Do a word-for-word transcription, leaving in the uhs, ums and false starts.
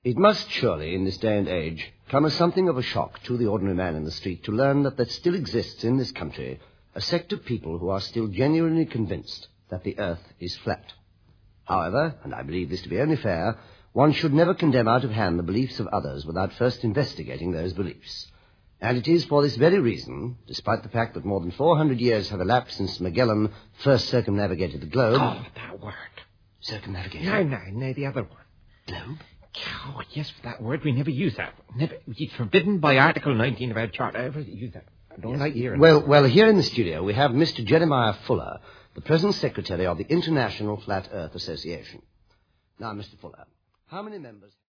It must surely, in this day and age, come as something of a shock to the ordinary man in the street to learn that there still exists in this country a sect of people who are still genuinely convinced that the earth is flat. However, and I believe this to be only fair, one should never condemn out of hand the beliefs of others without first investigating those beliefs. And it is for this very reason, despite the fact that more than four hundred years have elapsed since Magellan first circumnavigated the globe... Oh, that word. Circumnavigation? No, no, no, the other one. Globe? Oh, yes, for that word. We never use that. Never. It's forbidden by Article nineteen of our Charter ever use that. I don't yes. like hearing well, that. Well, here in the studio we have Mister Jeremiah Fuller, the present secretary of the International Flat Earth Association. Now, Mister Fuller, how many members...